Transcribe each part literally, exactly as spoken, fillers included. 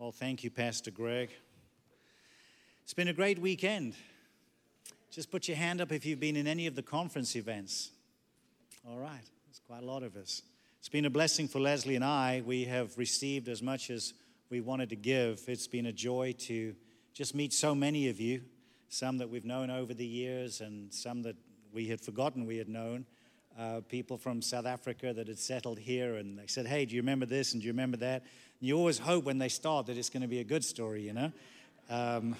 Well, thank you, Pastor Greg. It's been a great weekend. Just put your hand up if you've been in any of the conference events. All right, there's quite a lot of us. It's been a blessing for Leslie and I. We have received as much as we wanted to give. It's been a joy to just meet so many of you, some that we've known over the years and some that we had forgotten we had known. Uh, people from South Africa that had settled here, and they said, hey, do you remember this and do you remember that? And you always hope when they start that it's going to be a good story, you know. Um,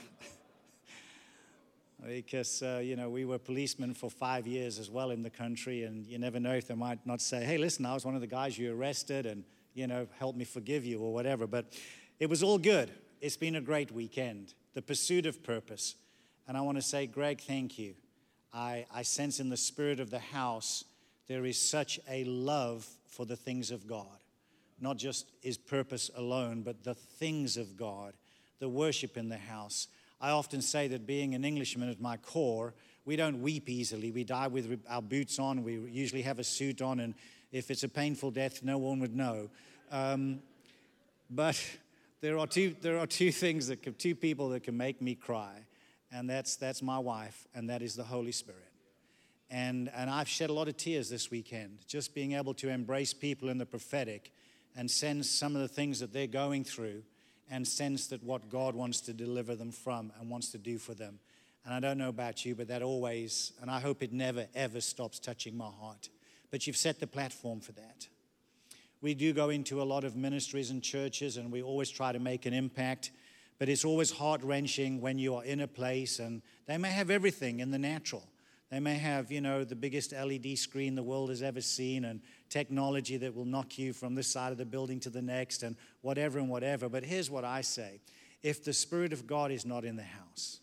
because, uh, you know, we were policemen for five years as well in the country, and you never know if they might not say, hey, listen, I was one of the guys you arrested and, you know, help me forgive you or whatever. But it was all good. It's been a great weekend. The pursuit of purpose. And I want to say, Greg, thank you. I, I sense in the spirit of the house there is such a love for the things of God. Not just his purpose alone, but the things of God, the worship in the house. I often say that being an Englishman at my core, we don't weep easily. We die with our boots on. We usually have a suit on, and if it's a painful death, no one would know. Um, but there are two there are two things that can, two people that can make me cry, and that's that's my wife, and that is the Holy Spirit. And, and I've shed a lot of tears this weekend, just being able to embrace people in the prophetic and sense some of the things that they're going through and sense that what God wants to deliver them from and wants to do for them. And I don't know about you, but that always, and I hope it never, ever stops touching my heart. But you've set the platform for that. We do go into a lot of ministries and churches, and we always try to make an impact. But it's always heart-wrenching when you are in a place, and they may have everything in the natural. They may have, you know, the biggest L E D screen the world has ever seen and technology that will knock you from this side of the building to the next and whatever and whatever. But here's what I say. If the Spirit of God is not in the house,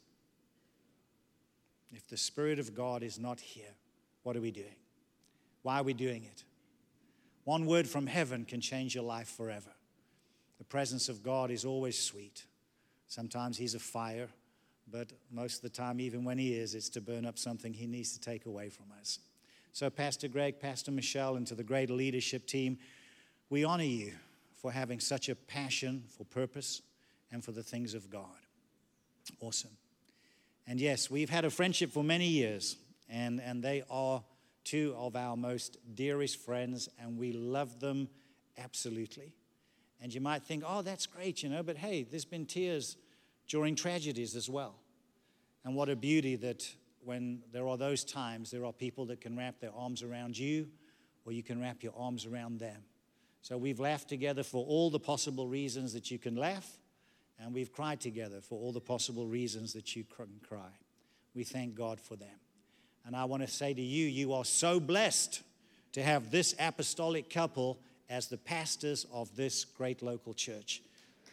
if the Spirit of God is not here, what are we doing? Why are we doing it? One word from heaven can change your life forever. The presence of God is always sweet. Sometimes he's a fire. But most of the time, even when he is, it's to burn up something he needs to take away from us. So Pastor Greg, Pastor Michelle, and to the great leadership team, we honor you for having such a passion for purpose and for the things of God. Awesome. And yes, we've had a friendship for many years, and, and they are two of our most dearest friends, and we love them absolutely. And you might think, oh, that's great, you know, but hey, there's been tears during tragedies as well. And what a beauty that when there are those times, there are people that can wrap their arms around you, or you can wrap your arms around them. So we've laughed together for all the possible reasons that you can laugh, and we've cried together for all the possible reasons that you can cry. We thank God for them. And I want to say to you, you are so blessed to have this apostolic couple as the pastors of this great local church.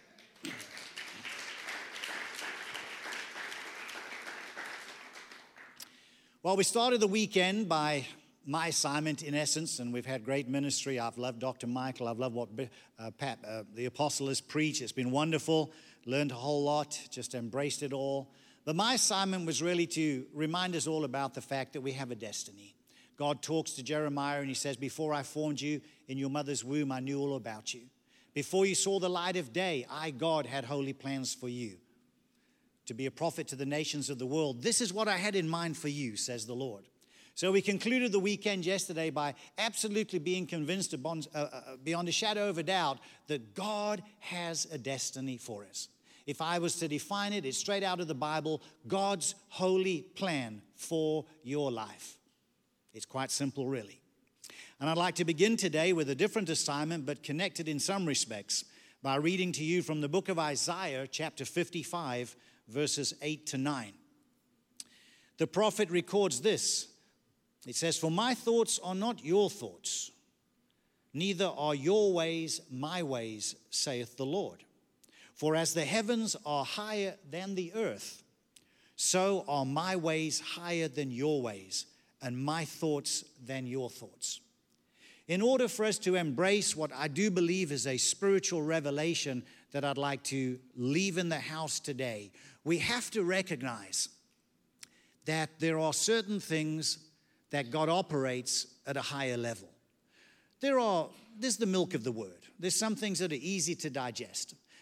Well, we started the weekend by my assignment, in essence, and we've had great ministry. I've loved Doctor Michael. I've loved what uh, Pat, uh, the apostle, has preached. It's been wonderful. Learned a whole lot. Just embraced it all. But my assignment was really to remind us all about the fact that we have a destiny. God talks to Jeremiah, and he says, before I formed you in your mother's womb, I knew all about you. Before you saw the light of day, I, God, had holy plans for you, to be a prophet to the nations of the world. This is what I had in mind for you, says the Lord. So we concluded the weekend yesterday by absolutely being convinced beyond, uh, uh, beyond a shadow of a doubt that God has a destiny for us. If I was to define it, it's straight out of the Bible, God's holy plan for your life. It's quite simple, really. And I'd like to begin today with a different assignment, but connected in some respects, by reading to you from the book of Isaiah, chapter fifty-five, verses eight to nine. The prophet records this. It says, for my thoughts are not your thoughts, neither are your ways my ways, saith the Lord. For as the heavens are higher than the earth, so are my ways higher than your ways, and my thoughts than your thoughts. In order for us to embrace what I do believe is a spiritual revelation that I'd like to leave in the house today, we have to recognize that there are certain things that God operates at a higher level. There are, there's the milk of the word. There's some things that are easy to digest.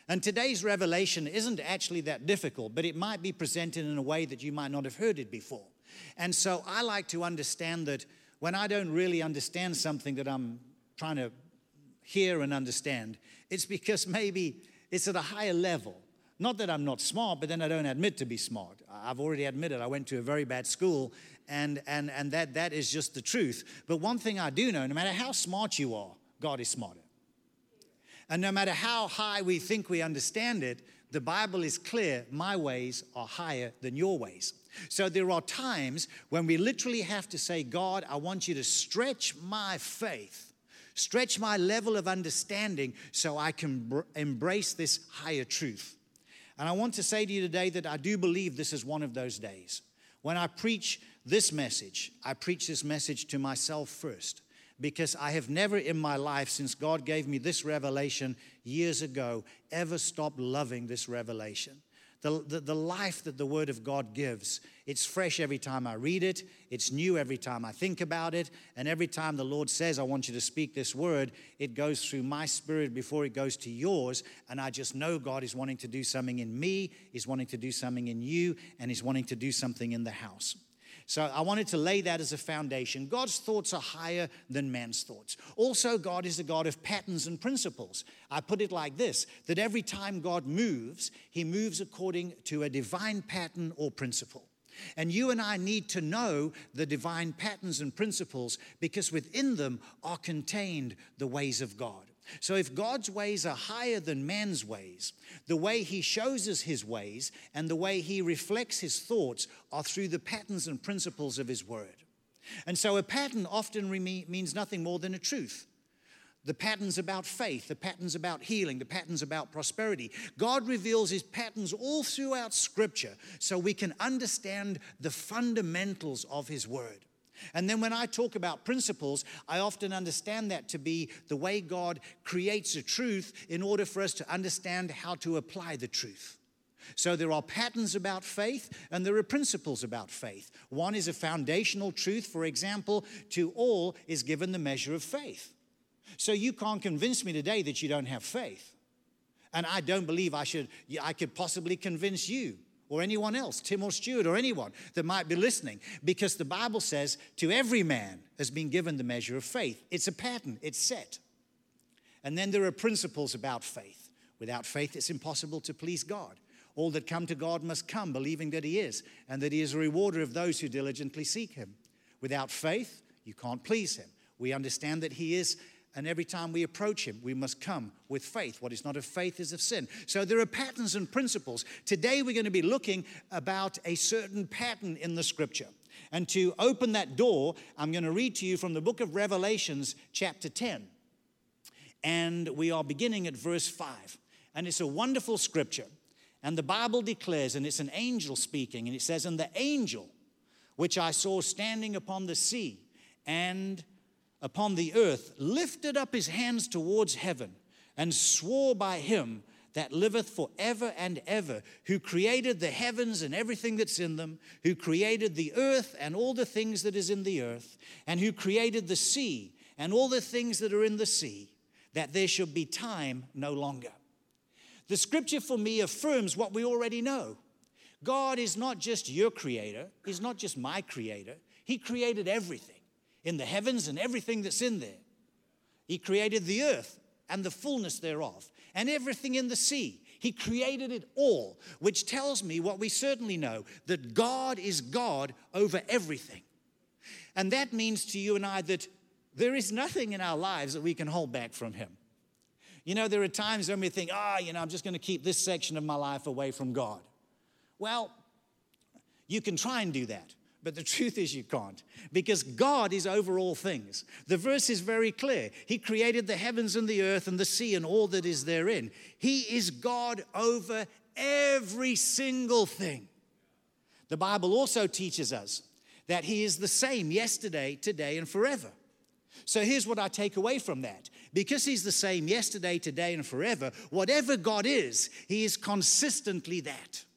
And today's revelation isn't actually that difficult, but it might be presented in a way that you might not have heard it before. And so I like to understand that when I don't really understand something that I'm trying to hear and understand, it's because maybe it's at a higher level. Not that I'm not smart, but then I don't admit to be smart. I've already admitted I went to a very bad school, and, and, and that, that is just the truth. But one thing I do know, no matter how smart you are, God is smarter. And no matter how high we think we understand it, the Bible is clear, my ways are higher than your ways. So there are times when we literally have to say, God, I want you to stretch my faith, stretch my level of understanding so I can br- embrace this higher truth. And I want to say to you today that I do believe this is one of those days. When I preach this message, I preach this message to myself first. Because I have never in my life, since God gave me this revelation years ago, ever stopped loving this revelation. The, the, the life that the Word of God gives, it's fresh every time I read it. It's new every time I think about it. And every time the Lord says, I want you to speak this word, it goes through my spirit before it goes to yours. And I just know God is wanting to do something in me, He's wanting to do something in you, and He's wanting to do something in the house. So I wanted to lay that as a foundation. God's thoughts are higher than man's thoughts. Also, God is a God of patterns and principles. I put it like this, that every time God moves, He moves according to a divine pattern or principle. And you and I need to know the divine patterns and principles because within them are contained the ways of God. So if God's ways are higher than man's ways, the way He shows us His ways and the way He reflects His thoughts are through the patterns and principles of His word. And so a pattern often re- means nothing more than a truth. The patterns about faith, the patterns about healing, the patterns about prosperity. God reveals His patterns all throughout Scripture so we can understand the fundamentals of His word. And then when I talk about principles, I often understand that to be the way God creates a truth in order for us to understand how to apply the truth. So there are patterns about faith and there are principles about faith. One is a foundational truth. For example, to all is given the measure of faith. So you can't convince me today that you don't have faith. And I don't believe I should, I could possibly convince you or anyone else, Tim or Stuart or anyone that might be listening, because the Bible says to every man has been given the measure of faith. It's a pattern, it's set. And then there are principles about faith. Without faith, it's impossible to please God. All that come to God must come believing that He is, and that He is a rewarder of those who diligently seek Him. Without faith, you can't please Him. We understand that He is, and every time we approach Him, we must come with faith. What is not of faith is of sin. So there are patterns and principles. Today we're going to be looking about a certain pattern in the Scripture. And to open that door, I'm going to read to you from the book of Revelations, chapter ten. And we are beginning at verse five. And it's a wonderful scripture. And the Bible declares, and it's an angel speaking, and it says, "And the angel which I saw standing upon the sea and upon the earth lifted up his hands towards heaven and swore by Him that liveth forever and ever, who created the heavens and everything that's in them, who created the earth and all the things that is in the earth, and who created the sea and all the things that are in the sea, that there should be time no longer." The scripture for me affirms what we already know. God is not just your creator. He's not just my creator. He created everything in the heavens and everything that's in there. He created the earth and the fullness thereof and everything in the sea. He created it all, which tells me what we certainly know, that God is God over everything. And that means to you and I that there is nothing in our lives that we can hold back from Him. You know, there are times when we think, ah, oh, you know, I'm just going to keep this section of my life away from God. Well, you can try and do that. But the truth is you can't, because God is over all things. The verse is very clear. He created the heavens and the earth and the sea and all that is therein. He is God over every single thing. The Bible also teaches us that He is the same yesterday, today, and forever. So here's what I take away from that. Because He's the same yesterday, today, and forever, whatever God is, He is consistently that.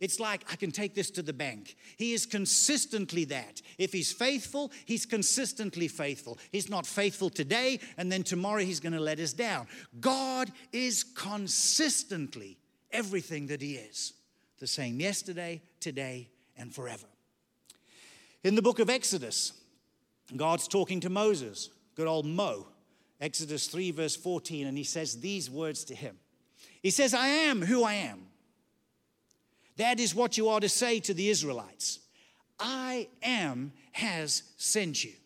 It's like, I can take this to the bank. He is consistently that. If he's faithful, he's consistently faithful. He's not faithful today, and then tomorrow he's going to let us down. God is consistently everything that he is. The same yesterday, today, and forever. In the book of Exodus, God's talking to Moses, good old Mo. Exodus three verse fourteen, and he says these words to him. He says, I am who I am. That is what you are to say to the Israelites. I am has sent you.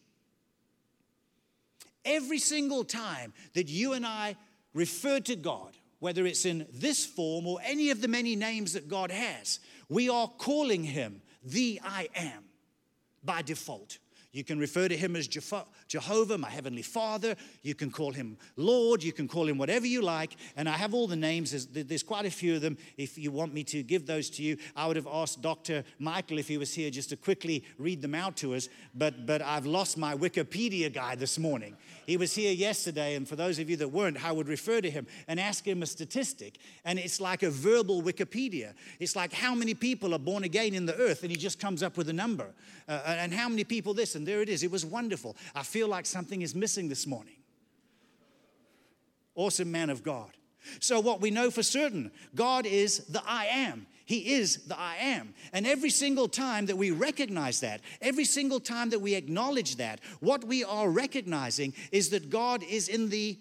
Every single time that you and I refer to God, whether it's in this form or any of the many names that God has, we are calling him the I am by default. You can refer to him as Jehovah, my heavenly Father. You can call him Lord. You can call him whatever you like. And I have all the names. There's, there's quite a few of them. If you want me to give those to you, I would have asked Doctor Michael if he was here just to quickly read them out to us. But, but I've lost my Wikipedia guy this morning. He was here yesterday, and for those of you that weren't, I would refer to him and ask him a statistic. And it's like a verbal Wikipedia. It's like how many people are born again in the earth, and he just comes up with a number. Uh, and how many people this, and there it is. It was wonderful. I feel like something is missing this morning. Awesome man of God. So what we know for certain, God is the I am. He is the I am. And every single time that we recognize that, every single time that we acknowledge that, what we are recognizing is that God is in the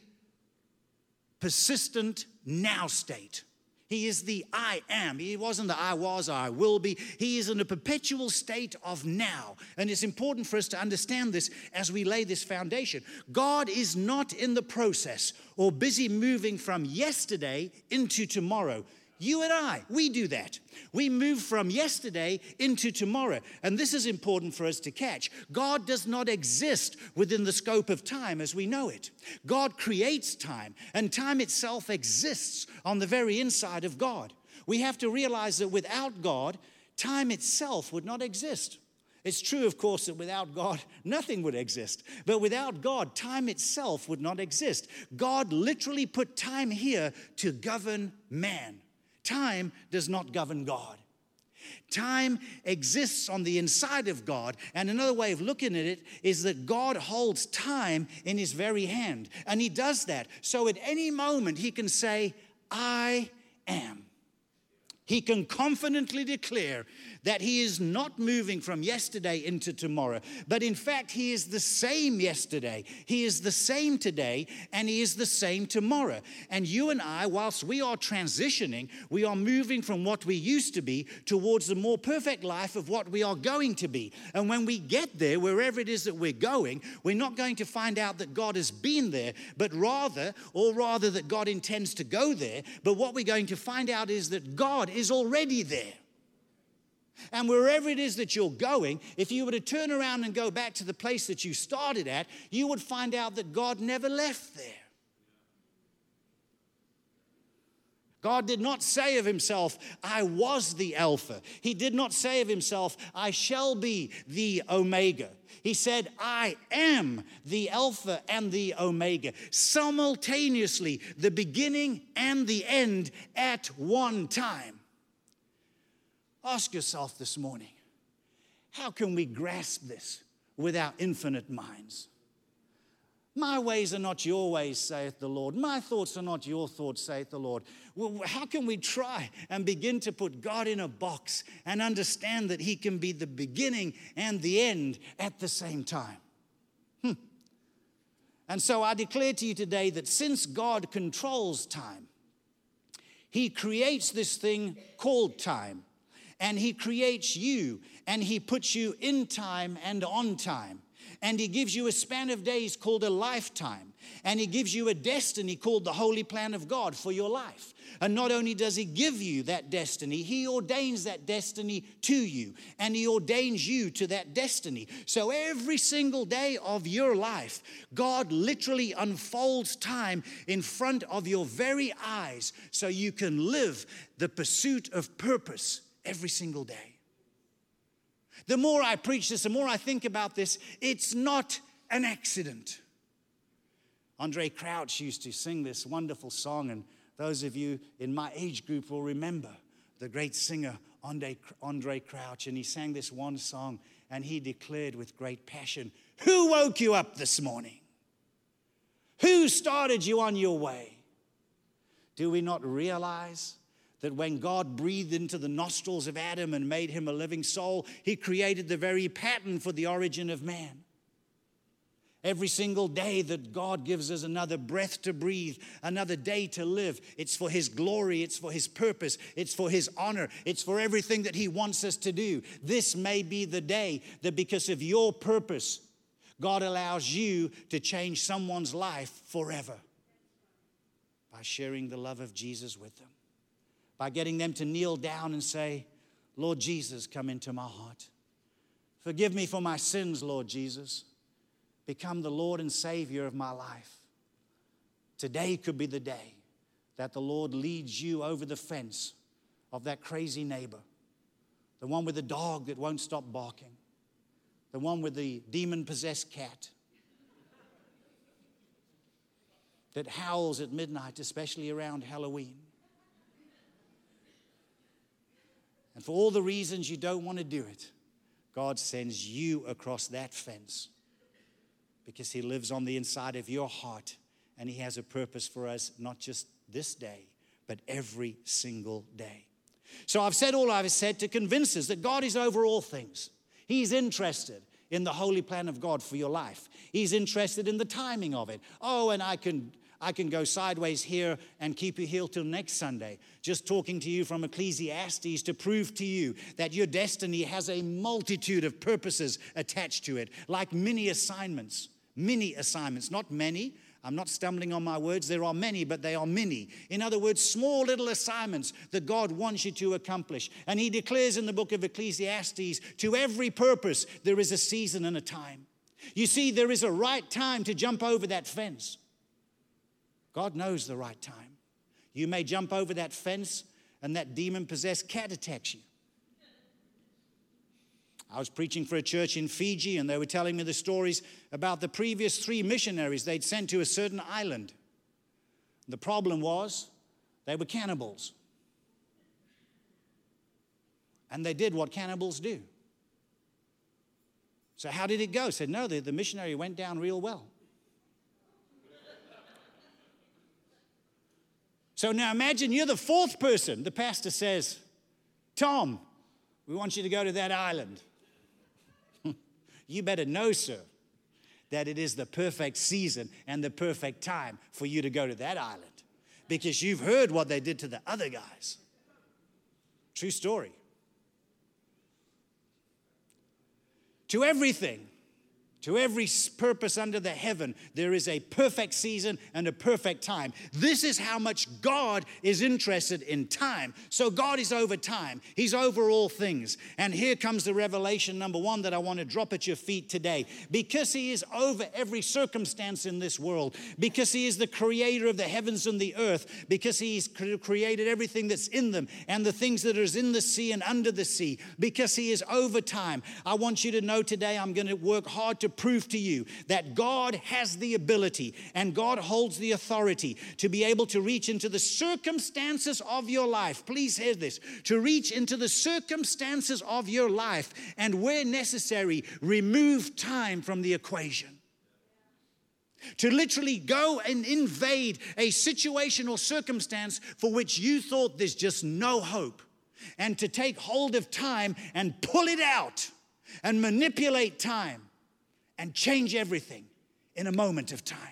persistent now state. He is the I am. He wasn't the I was or I will be. He is in a perpetual state of now. And it's important for us to understand this as we lay this foundation. God is not in the process or busy moving from yesterday into tomorrow. You and I, we do that. We move from yesterday into tomorrow. And this is important for us to catch. God does not exist within the scope of time as we know it. God creates time, and time itself exists on the very inside of God. We have to realize that without God, time itself would not exist. It's true, of course, that without God, nothing would exist. But without God, time itself would not exist. God literally put time here to govern man. Time does not govern God. Time exists on the inside of God. And another way of looking at it is that God holds time in his very hand. And he does that. So at any moment he can say, I am. He can confidently declare that he is not moving from yesterday into tomorrow, but in fact, he is the same yesterday, he is the same today, and he is the same tomorrow. And you and I, whilst we are transitioning, we are moving from what we used to be towards the more perfect life of what we are going to be. And when we get there, wherever it is that we're going, we're not going to find out that God has been there, but rather, or rather that God intends to go there, but what we're going to find out is that God is already there. And wherever it is that you're going, if you were to turn around and go back to the place that you started at, you would find out that God never left there. God did not say of himself, I was the Alpha. He did not say of himself, I shall be the Omega. He said, I am the Alpha and the Omega, simultaneously the beginning and the end at one time. Ask yourself this morning, how can we grasp this with our infinite minds? My ways are not your ways, saith the Lord. My thoughts are not your thoughts, saith the Lord. Well, how can we try and begin to put God in a box and understand that he can be the beginning and the end at the same time? Hmm. And so I declare to you today that since God controls time, he creates this thing called time. And he creates you, and he puts you in time and on time. And he gives you a span of days called a lifetime. And he gives you a destiny called the holy plan of God for your life. And not only does he give you that destiny, he ordains that destiny to you. And he ordains you to that destiny. So every single day of your life, God literally unfolds time in front of your very eyes so you can live the pursuit of purpose every single day. The more I preach this, the more I think about this, it's not an accident. Andre Crouch used to sing this wonderful song, and those of you in my age group will remember the great singer Andre, Andre Crouch, and he sang this one song, and he declared with great passion, "Who woke you up this morning? Who started you on your way?" Do we not realize that when God breathed into the nostrils of Adam and made him a living soul, he created the very pattern for the origin of man? Every single day that God gives us another breath to breathe, another day to live, it's for his glory, it's for his purpose, it's for his honor, it's for everything that he wants us to do. This may be the day that because of your purpose, God allows you to change someone's life forever by sharing the love of Jesus with them, by getting them to kneel down and say, "Lord Jesus, come into my heart. Forgive me for my sins, Lord Jesus. Become the Lord and Savior of my life." Today could be the day that the Lord leads you over the fence of that crazy neighbor, the one with the dog that won't stop barking, the one with the demon-possessed cat that howls at midnight, especially around Halloween. And for all the reasons you don't want to do it, God sends you across that fence because he lives on the inside of your heart, and he has a purpose for us, not just this day, but every single day. So I've said all I've said to convince us that God is over all things. He's interested in the holy plan of God for your life. He's interested in the timing of it. Oh, and I can I can go sideways here and keep you here till next Sunday, just talking to you from Ecclesiastes to prove to you that your destiny has a multitude of purposes attached to it, like many assignments, many assignments, not many. I'm not stumbling on my words. There are many, but they are many. In other words, small little assignments that God wants you to accomplish. And he declares in the book of Ecclesiastes, to every purpose, there is a season and a time. You see, there is a right time to jump over that fence. God knows the right time. You may jump over that fence and that demon-possessed cat attacks you. I was preaching for a church in Fiji, and they were telling me the stories about the previous three missionaries they'd sent to a certain island. The problem was they were cannibals. And they did what cannibals do. So how did it go? Said, no, the, the missionary went down real well. So now imagine you're the fourth person. The pastor says, Tom, we want you to go to that island. You better know, sir, that it is the perfect season and the perfect time for you to go to that island, because you've heard what they did to the other guys. True story. To everything, to every purpose under the heaven, there is a perfect season and a perfect time. This is how much God is interested in time. So God is over time. He's over all things. And here comes the revelation number one that I want to drop at your feet today. Because he is over every circumstance in this world, because he is the creator of the heavens and the earth, because he's created everything that's in them and the things that are in the sea and under the sea, because he is over time, I want you to know today I'm going to work hard to prove to you that God has the ability and God holds the authority to be able to reach into the circumstances of your life. Please hear this. To reach into the circumstances of your life and, where necessary, remove time from the equation. To literally go and invade a situation or circumstance for which you thought there's just no hope, and to take hold of time and pull it out and manipulate time and change everything in a moment of time.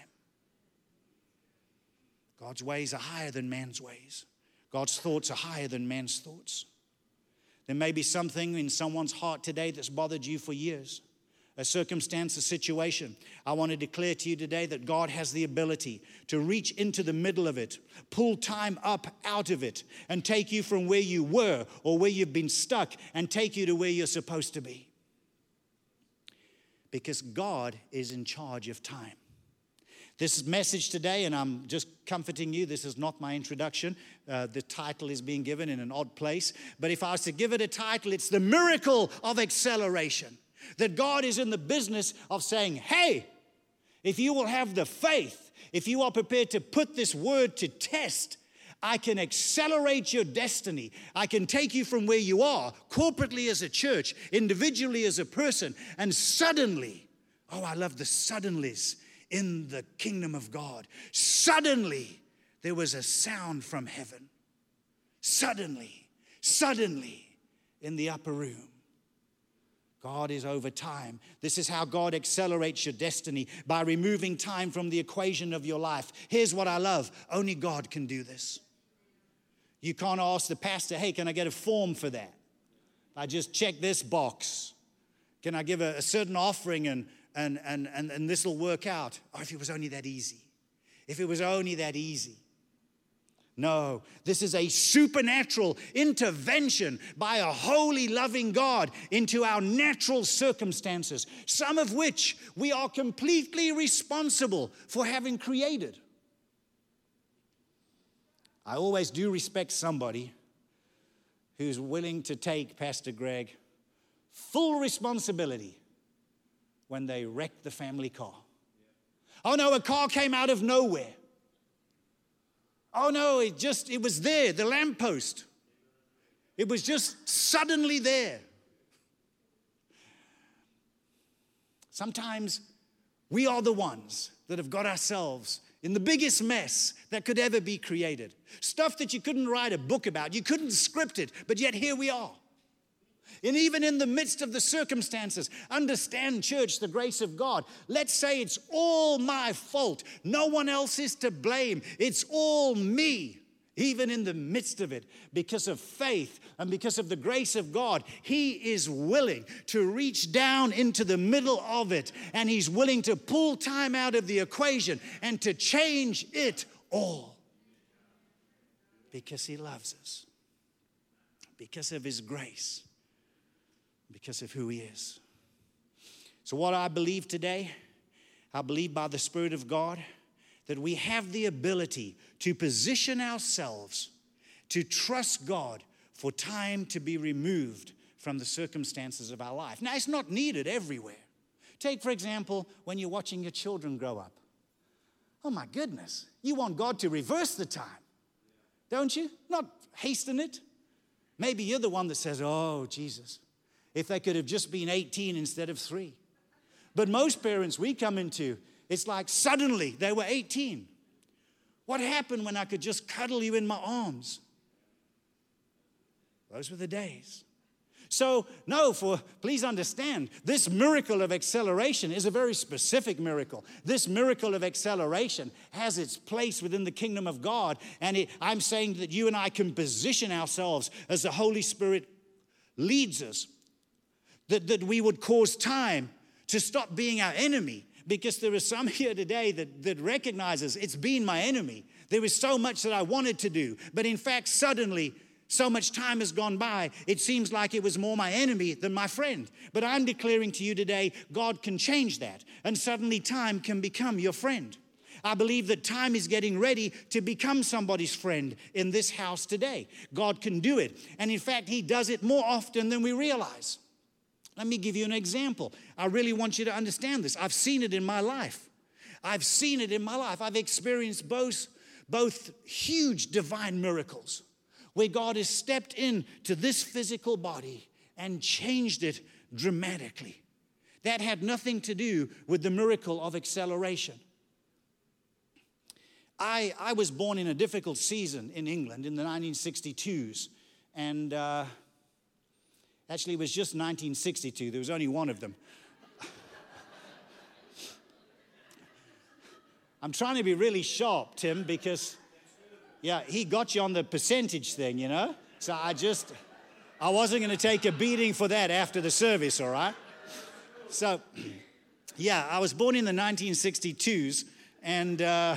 God's ways are higher than man's ways. God's thoughts are higher than man's thoughts. There may be something in someone's heart today that's bothered you for years. A circumstance, a situation. I want to declare to you today that God has the ability to reach into the middle of it, pull time up out of it, and take you from where you were or where you've been stuck and take you to where you're supposed to be. Because God is in charge of time. This message today, and I'm just comforting you, this is not my introduction. Uh, the title is being given in an odd place. But if I was to give it a title, it's the miracle of acceleration. That God is in the business of saying, hey, if you will have the faith, if you are prepared to put this word to test, I can accelerate your destiny. I can take you from where you are, corporately as a church, individually as a person, and suddenly, oh, I love the suddenlies in the kingdom of God. Suddenly, there was a sound from heaven. Suddenly, suddenly, in the upper room. God is over time. This is how God accelerates your destiny, by removing time from the equation of your life. Here's what I love. Only God can do this. You can't ask the pastor, hey, can I get a form for that? I just check this box. Can I give a, a certain offering and, and, and, and, and this will work out? Oh, if it was only that easy. If it was only that easy. No, this is a supernatural intervention by a holy, loving God into our natural circumstances, some of which we are completely responsible for having created. I always do respect somebody who's willing to take, Pastor Greg, full responsibility when they wreck the family car. Oh no, a car came out of nowhere. Oh no, it just, it was there, the lamppost. It was just suddenly there. Sometimes we are the ones that have got ourselves in the biggest mess that could ever be created. Stuff that you couldn't write a book about, you couldn't script it, but yet here we are. And even in the midst of the circumstances, understand, church, the grace of God. Let's say it's all my fault. No one else is to blame. It's all me. Even in the midst of it, because of faith and because of the grace of God, He is willing to reach down into the middle of it, and He's willing to pull time out of the equation and to change it all. Because He loves us. Because of His grace. Because of who He is. So what I believe today, I believe by the Spirit of God, that we have the ability to position ourselves to trust God for time to be removed from the circumstances of our life. Now, it's not needed everywhere. Take, for example, when you're watching your children grow up. Oh my goodness, you want God to reverse the time, don't you? Not hasten it. Maybe you're the one that says, oh, Jesus, if they could have just been eighteen instead of three. But most parents we come into, it's like suddenly they were eighteen. What happened when I could just cuddle you in my arms? Those were the days. So, no, for please understand, this miracle of acceleration is a very specific miracle. This miracle of acceleration has its place within the kingdom of God. And it, I'm saying that you and I can position ourselves as the Holy Spirit leads us, that, that we would cause time to stop being our enemy. Because there are some here today that, that recognizes it's been my enemy. There was so much that I wanted to do. But in fact, suddenly, so much time has gone by, it seems like it was more my enemy than my friend. But I'm declaring to you today, God can change that. And suddenly time can become your friend. I believe that time is getting ready to become somebody's friend in this house today. God can do it. And in fact, He does it more often than we realize. Let me give you an example. I really want you to understand this. I've seen it in my life. I've seen it in my life. I've experienced both, both huge divine miracles where God has stepped into this physical body and changed it dramatically. That had nothing to do with the miracle of acceleration. I, I was born in a difficult season in England in the nineteen sixty-twos, and uh, actually, it was just nineteen sixty-two. There was only one of them. I'm trying to be really sharp, Tim, because, yeah, he got you on the percentage thing, you know? So I just, I wasn't going to take a beating for that after the service, all right? So, yeah, I was born in the nineteen sixty-twos, and uh,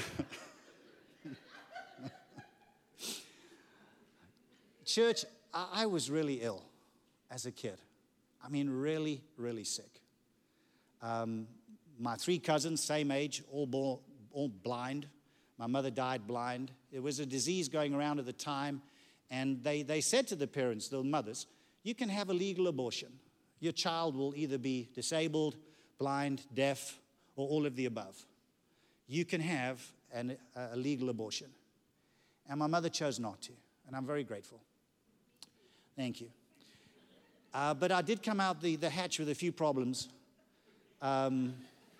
church, I, I was really ill as a kid. I mean, really, really sick. Um, my three cousins, same age, all, born, all blind. My mother died blind. It was a disease going around at the time, and they, they said to the parents, the mothers, you can have a legal abortion. Your child will either be disabled, blind, deaf, or all of the above. You can have an, a legal abortion. And my mother chose not to, and I'm very grateful. Thank you. Uh, but I did come out the, the hatch with a few problems. Um,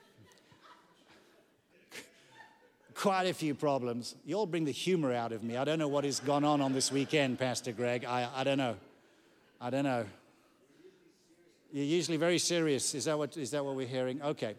quite a few problems. You all bring the humor out of me. I don't know what has gone on on this weekend, Pastor Greg. I, I don't know. I don't know. You're usually very serious. Is that what, is that what we're hearing? Okay.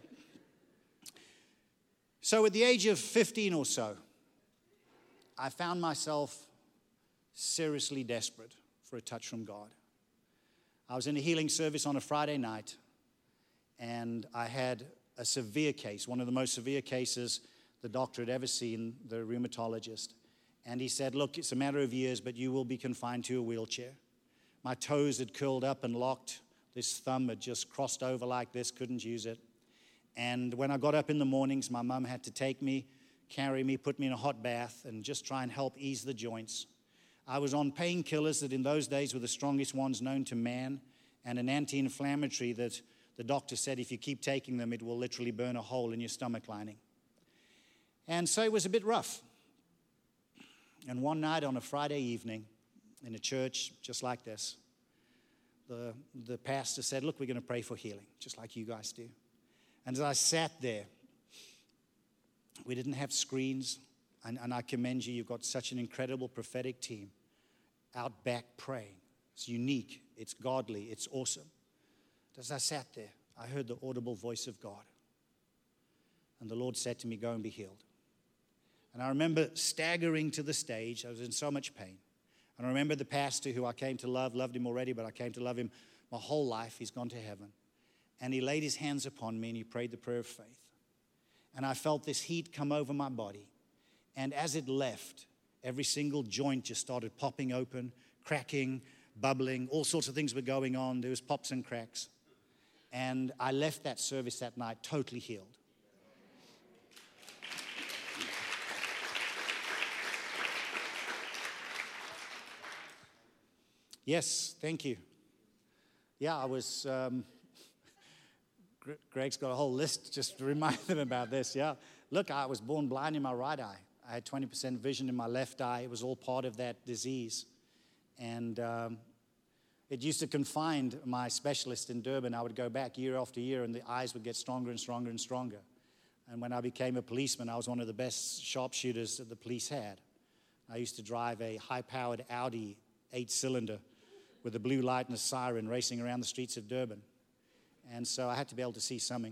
So at the age of fifteen or so, I found myself seriously desperate for a touch from God. I was in a healing service on a Friday night, and I had a severe case, one of the most severe cases the doctor had ever seen, the rheumatologist. And he said, look, it's a matter of years, but you will be confined to a wheelchair. My toes had curled up and locked. This thumb had just crossed over like this, couldn't use it. And when I got up in the mornings, my mom had to take me, carry me, put me in a hot bath, and just try and help ease the joints. I was on painkillers that in those days were the strongest ones known to man, and an anti-inflammatory that the doctor said if you keep taking them, it will literally burn a hole in your stomach lining. And so it was a bit rough. And one night on a Friday evening in a church just like this, the, the pastor said, look, we're going to pray for healing, just like you guys do. And as I sat there, we didn't have screens, and, and I commend you. You've got such an incredible prophetic team out back praying. It's unique, it's godly, it's awesome. As I sat there, I heard the audible voice of God. And the Lord said to me, go and be healed. And I remember staggering to the stage. I was in so much pain. And I remember the pastor who I came to love, loved him already, but I came to love him my whole life. He's gone to heaven. And he laid his hands upon me and he prayed the prayer of faith. And I felt this heat come over my body. And as it left, every single joint just started popping open, cracking, bubbling. All sorts of things were going on. There was pops and cracks. And I left that service that night totally healed. Yes, thank you. Yeah, I was, um, Greg's got a whole list just to remind them about this, yeah. Look, I was born blind in my right eye. I had twenty percent vision in my left eye. It was all part of that disease. And um, it used to confine my specialist in Durban. I would go back year after year, and the eyes would get stronger and stronger and stronger. And when I became a policeman, I was one of the best sharpshooters that the police had. I used to drive a high-powered Audi eight-cylinder with a blue light and a siren racing around the streets of Durban. And so I had to be able to see something.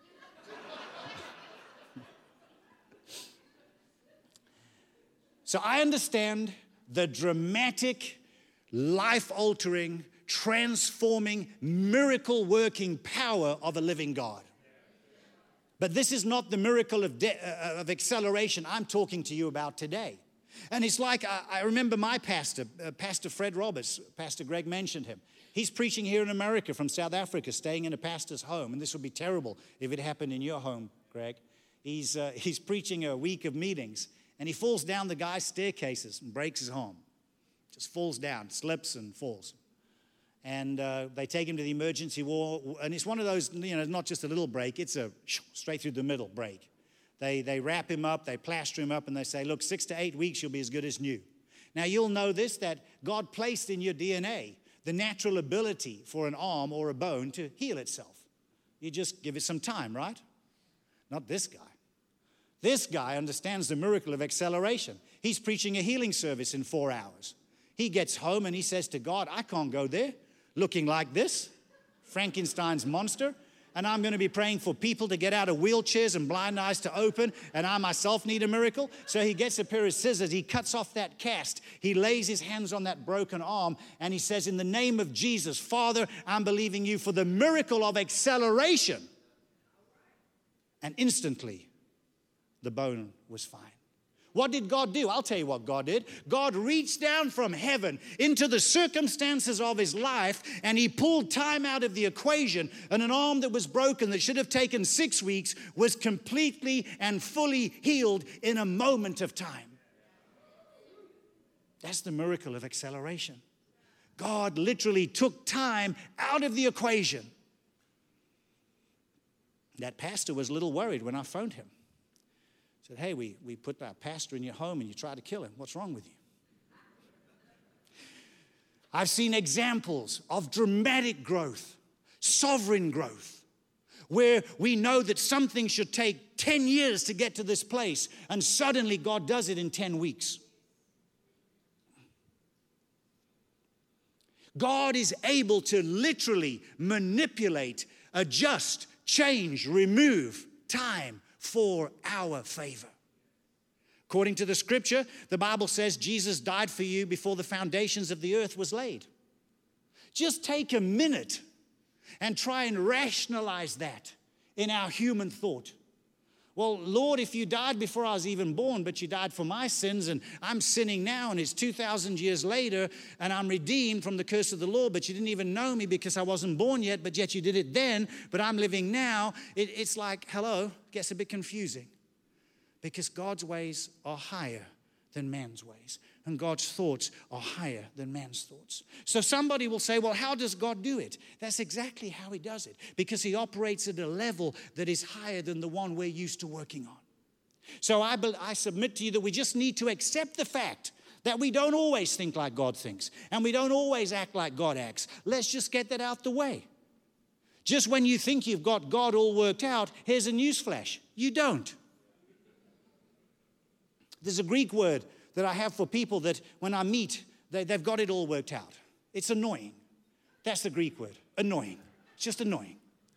So I understand the dramatic, life-altering, transforming, miracle-working power of a living God. But this is not the miracle of, de- uh, of acceleration I'm talking to you about today. And it's like, I, I remember my pastor, uh, Pastor Fred Roberts, Pastor Greg mentioned him. He's preaching here in America from South Africa, staying in a pastor's home. And this would be terrible if it happened in your home, Greg. He's, uh, he's preaching a week of meetings, and he falls down the guy's staircases and breaks his arm. Just falls down, slips and falls. And uh, they take him to the emergency ward, and it's one of those, you know, not just a little break, it's a straight through the middle break. They, they wrap him up, they plaster him up, and they say, look, six to eight weeks, you'll be as good as new. Now, you'll know this, that God placed in your D N A the natural ability for an arm or a bone to heal itself. You just give it some time, right? Not this guy. This guy understands the miracle of acceleration. He's preaching a healing service in four hours. He gets home and he says to God, I can't go there looking like this, Frankenstein's monster. And I'm going to be praying for people to get out of wheelchairs and blind eyes to open, and I myself need a miracle. So he gets a pair of scissors, he cuts off that cast, he lays his hands on that broken arm, and he says, in the name of Jesus, Father, I'm believing you for the miracle of acceleration. And instantly, the bone was fine. What did God do? I'll tell you what God did. God reached down from heaven into the circumstances of his life, and he pulled time out of the equation, and an arm that was broken that should have taken six weeks was completely and fully healed in a moment of time. That's the miracle of acceleration. God literally took time out of the equation. That pastor was a little worried when I phoned him. Said, hey, we, we put our pastor in your home and you tried to kill him. What's wrong with you? I've seen examples of dramatic growth, sovereign growth, where we know that something should take ten years to get to this place, and suddenly God does it in ten weeks. God is able to literally manipulate, adjust, change, remove time for our favor. According to the scripture, the Bible says Jesus died for you before the foundations of the earth was laid. Just take a minute and try and rationalize that in our human thought. Well, Lord, if you died before I was even born, but you died for my sins, and I'm sinning now, and it's two thousand years later, and I'm redeemed from the curse of the law, but you didn't even know me because I wasn't born yet, but yet you did it then, but I'm living now. It, it's like, hello, gets a bit confusing. Because God's ways are higher than man's ways, and God's thoughts are higher than man's thoughts. So somebody will say, well, how does God do it? That's exactly how he does it, because he operates at a level that is higher than the one we're used to working on. So I, I submit to you that we just need to accept the fact that we don't always think like God thinks, and we don't always act like God acts. Let's just get that out the way. Just when you think you've got God all worked out, here's a newsflash. You don't. There's a Greek word that I have for people that when I meet, they, they've got it all worked out. It's annoying. That's the Greek word, annoying. It's just annoying.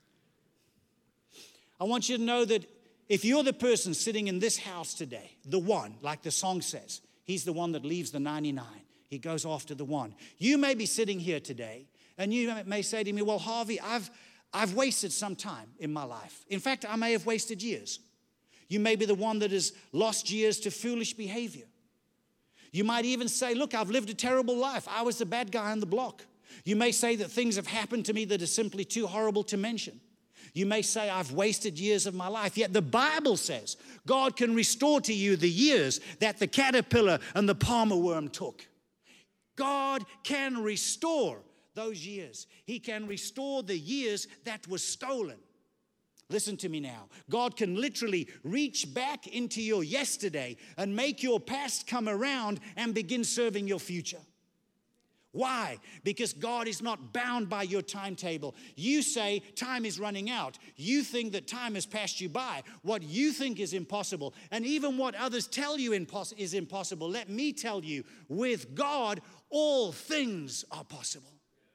I want you to know that if you're the person sitting in this house today, the one, like the song says, he's the one that leaves the ninety-nine. He goes after the one. You may be sitting here today, and you may say to me, well, Harvey, I've, I've wasted some time in my life. In fact, I may have wasted years. You may be the one that has lost years to foolish behavior. You might even say, look, I've lived a terrible life. I was the bad guy on the block. You may say that things have happened to me that are simply too horrible to mention. You may say, I've wasted years of my life. Yet the Bible says God can restore to you the years that the caterpillar and the palmer worm took. God can restore those years. He can restore the years that were stolen. Listen to me now. God can literally reach back into your yesterday and make your past come around and begin serving your future. Why? Because God is not bound by your timetable. You say time is running out. You think that time has passed you by. What you think is impossible, and even what others tell you is impossible, let me tell you, with God, all things are possible.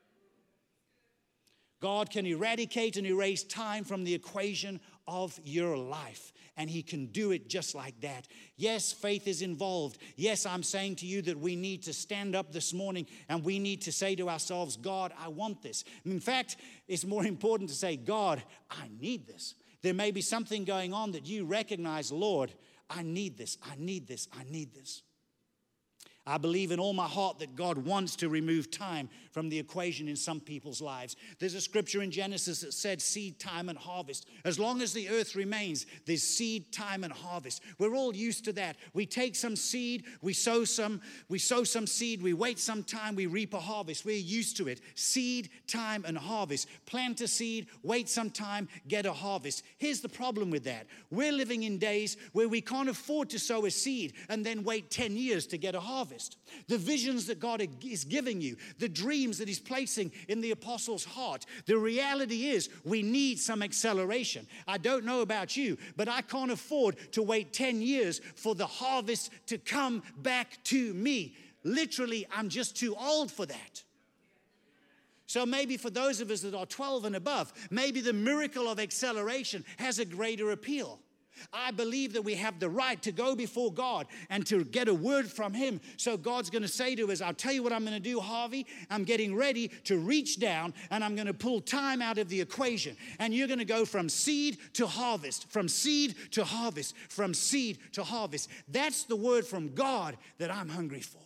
God can eradicate and erase time from the equation of your life. And he can do it just like that. Yes, faith is involved. Yes, I'm saying to you that we need to stand up this morning and we need to say to ourselves, God, I want this. In fact, it's more important to say, God, I need this. There may be something going on that you recognize, Lord, I need this, I need this, I need this. I believe in all my heart that God wants to remove time from the equation in some people's lives. There's a scripture in Genesis that said seed time and harvest. As long as the earth remains, there's seed time and harvest. We're all used to that. We take some seed, we sow some, we sow some seed, we wait some time, we reap a harvest. We're used to it. Seed, time, and harvest. Plant a seed, wait some time, get a harvest. Here's the problem with that. We're living in days where we can't afford to sow a seed and then wait ten years to get a harvest. The visions that God is giving you, the dreams that he's placing in the apostles' heart, the reality is we need some acceleration. I don't know about you, but I can't afford to wait ten years for the harvest to come back to me. Literally, I'm just too old for that. So maybe for those of us that are twelve and above, maybe the miracle of acceleration has a greater appeal. I believe that we have the right to go before God and to get a word from him. So God's going to say to us, I'll tell you what I'm going to do, Harvey. I'm getting ready to reach down and I'm going to pull time out of the equation. And you're going to go from seed to harvest, from seed to harvest, from seed to harvest. That's the word from God that I'm hungry for.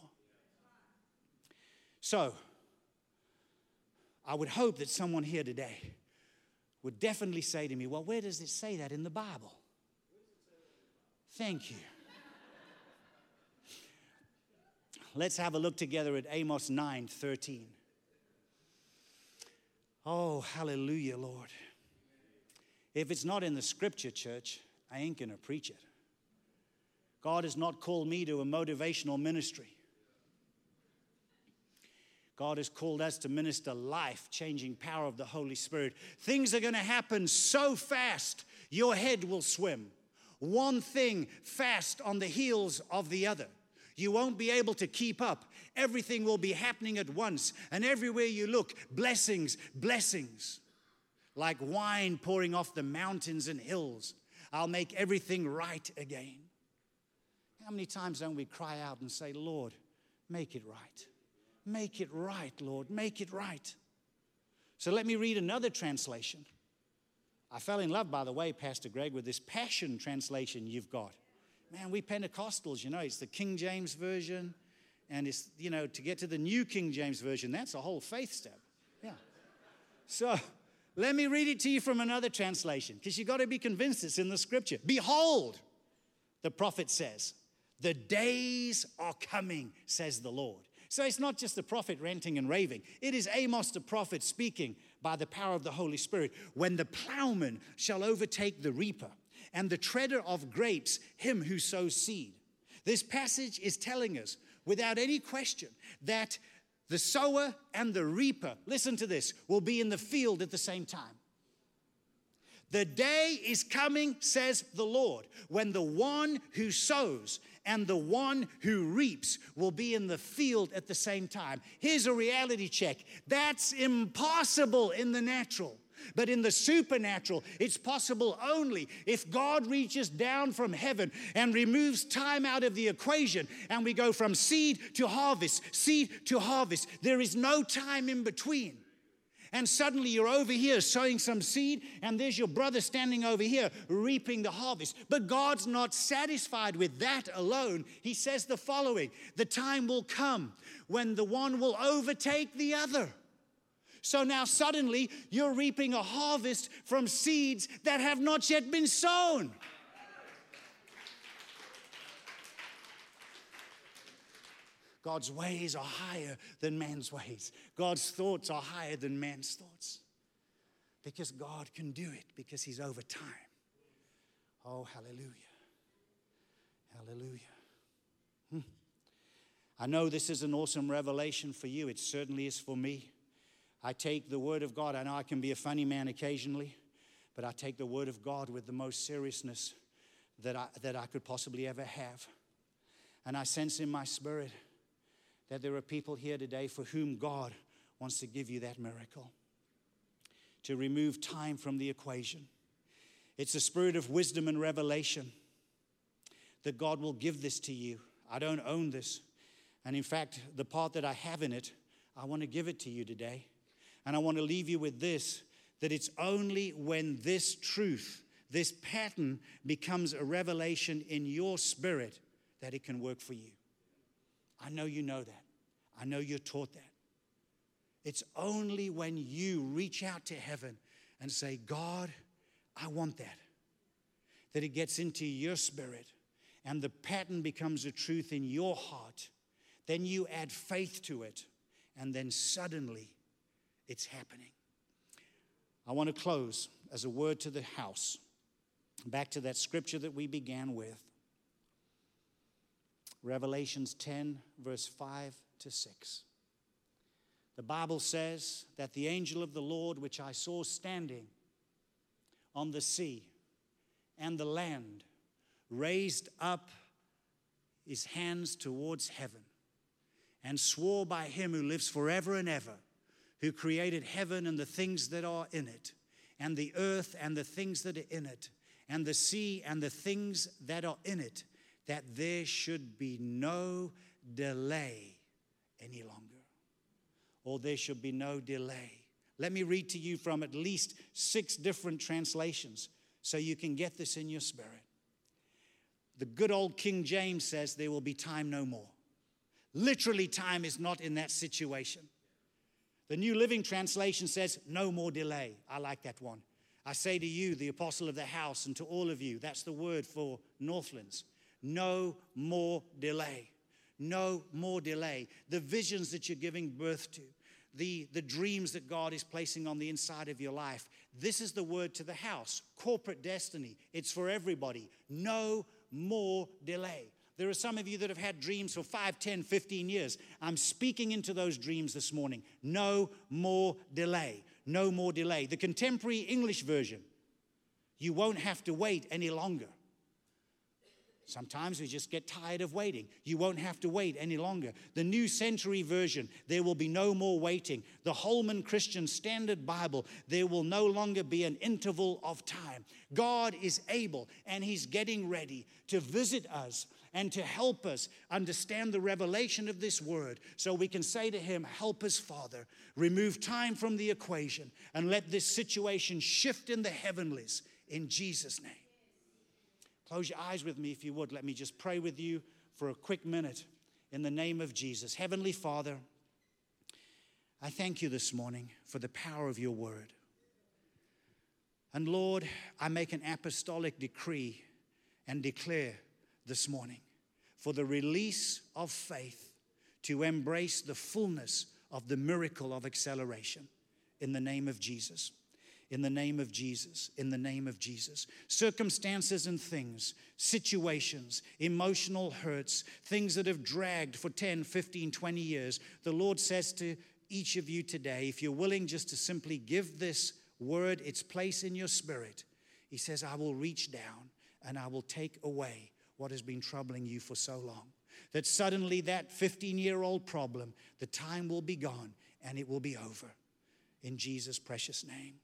So I would hope that someone here today would definitely say to me, well, where does it say that in the Bible? Thank you. Let's have a look together at Amos nine thirteen. Oh, hallelujah, Lord. If it's not in the scripture, church, I ain't going to preach it. God has not called me to a motivational ministry. God has called us to minister life-changing power of the Holy Spirit. Things are going to happen so fast, your head will swim. One thing fast on the heels of the other. You won't be able to keep up. Everything will be happening at once. And everywhere you look, blessings, blessings. Like wine pouring off the mountains and hills. I'll make everything right again. How many times don't we cry out and say, Lord, make it right. Make it right, Lord. Make it right. So let me read another translation. I fell in love, by the way, Pastor Greg, with this Passion translation you've got. Man, we Pentecostals, you know, it's the King James Version. And it's, you know, to get to the New King James Version, that's a whole faith step. Yeah. So let me read it to you from another translation, because you've got to be convinced it's in the Scripture. Behold, the prophet says, the days are coming, says the Lord. So it's not just the prophet ranting and raving. It is Amos the prophet speaking by the power of the Holy Spirit. When the plowman shall overtake the reaper, and the treader of grapes him who sows seed. This passage is telling us, without any question, that the sower and the reaper, listen to this, will be in the field at the same time. The day is coming, says the Lord, when the one who sows and the one who reaps will be in the field at the same time. Here's a reality check. That's impossible in the natural. But in the supernatural, it's possible only if God reaches down from heaven and removes time out of the equation, and we go from seed to harvest, seed to harvest. There is no time in between. And suddenly you're over here sowing some seed, and there's your brother standing over here reaping the harvest. But God's not satisfied with that alone. He says the following: the time will come when the one will overtake the other. So now suddenly you're reaping a harvest from seeds that have not yet been sown. God's ways are higher than man's ways. God's thoughts are higher than man's thoughts. Because God can do it, because he's over time. Oh, hallelujah. Hallelujah. Hmm. I know this is an awesome revelation for you. It certainly is for me. I take the Word of God. I know I can be a funny man occasionally, but I take the Word of God with the most seriousness that I, that I could possibly ever have. And I sense in my spirit that there are people here today for whom God wants to give you that miracle, to remove time from the equation. It's a spirit of wisdom and revelation that God will give this to you. I don't own this. And in fact, the part that I have in it, I want to give it to you today. And I want to leave you with this, that it's only when this truth, this pattern becomes a revelation in your spirit that it can work for you. I know you know that. I know you're taught that. It's only when you reach out to heaven and say, God, I want that, that it gets into your spirit and the pattern becomes a truth in your heart. Then you add faith to it, and then suddenly it's happening. I want to close as a word to the house, back to that scripture that we began with. Revelations ten, verse five to six. The Bible says that the angel of the Lord, which I saw standing on the sea and the land, raised up his hands towards heaven and swore by him who lives forever and ever, who created heaven and the things that are in it, and the earth and the things that are in it, and the sea and the things that are in it, that there should be no delay any longer, or there should be no delay. Let me read to you from at least six different translations so you can get this in your spirit. The good old King James says there will be time no more. Literally, time is not in that situation. The New Living Translation says no more delay. I like that one. I say to you, the apostle of the house, and to all of you, that's the word for Northlands. No more delay. No more delay. The visions that you're giving birth to, the, the dreams that God is placing on the inside of your life, this is the word to the house. Corporate destiny. It's for everybody. No more delay. There are some of you that have had dreams for five, ten, fifteen years. I'm speaking into those dreams this morning. No more delay. No more delay. The contemporary English version, you won't have to wait any longer. Sometimes we just get tired of waiting. You won't have to wait any longer. The New Century Version, there will be no more waiting. The Holman Christian Standard Bible, there will no longer be an interval of time. God is able, and He's getting ready to visit us and to help us understand the revelation of this word so we can say to Him, help us, Father. Remove time from the equation and let this situation shift in the heavenlies in Jesus' name. Close your eyes with me if you would. Let me just pray with you for a quick minute in the name of Jesus. Heavenly Father, I thank you this morning for the power of your word. And Lord, I make an apostolic decree and declare this morning for the release of faith to embrace the fullness of the miracle of acceleration in the name of Jesus. In the name of Jesus, in the name of Jesus. Circumstances and things, situations, emotional hurts, things that have dragged for ten, fifteen, twenty years. The Lord says to each of you today, if you're willing just to simply give this word its place in your spirit, He says, I will reach down and I will take away what has been troubling you for so long. That suddenly that fifteen-year-old problem, the time will be gone and it will be over. In Jesus' precious name.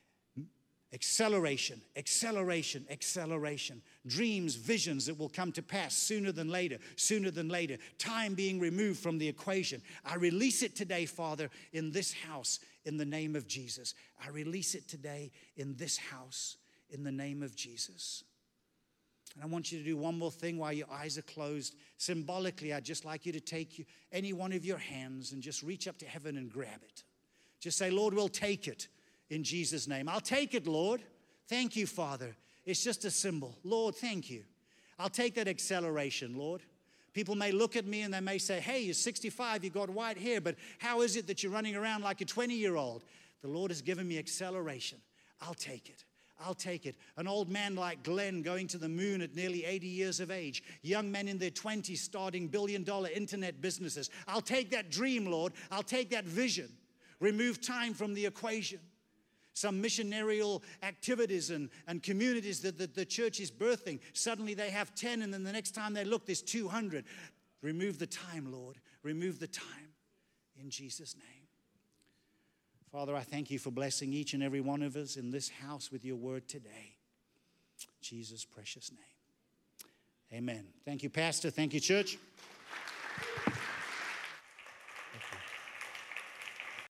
Acceleration, acceleration, acceleration. Dreams, visions that will come to pass sooner than later, sooner than later. Time being removed from the equation. I release it today, Father, in this house, in the name of Jesus. I release it today in this house, in the name of Jesus. And I want you to do one more thing while your eyes are closed. Symbolically, I'd just like you to take you, any one of your hands and just reach up to heaven and grab it. Just say, Lord, we'll take it. In Jesus' name. I'll take it, Lord. Thank you, Father. It's just a symbol. Lord, thank you. I'll take that acceleration, Lord. People may look at me and they may say, hey, you're sixty-five, you got white hair, but how is it that you're running around like a twenty-year-old? The Lord has given me acceleration. I'll take it. I'll take it. An old man like Glenn going to the moon at nearly eighty years of age. Young men in their twenties starting billion-dollar internet businesses. I'll take that dream, Lord. I'll take that vision. Remove time from the equation. Some missionarial activities and, and communities that the, the church is birthing. Suddenly they have ten, and then the next time they look, there's two hundred. Remove the time, Lord. Remove the time in Jesus' name. Father, I thank you for blessing each and every one of us in this house with your word today. Jesus' precious name. Amen. Thank you, Pastor. Thank you, church.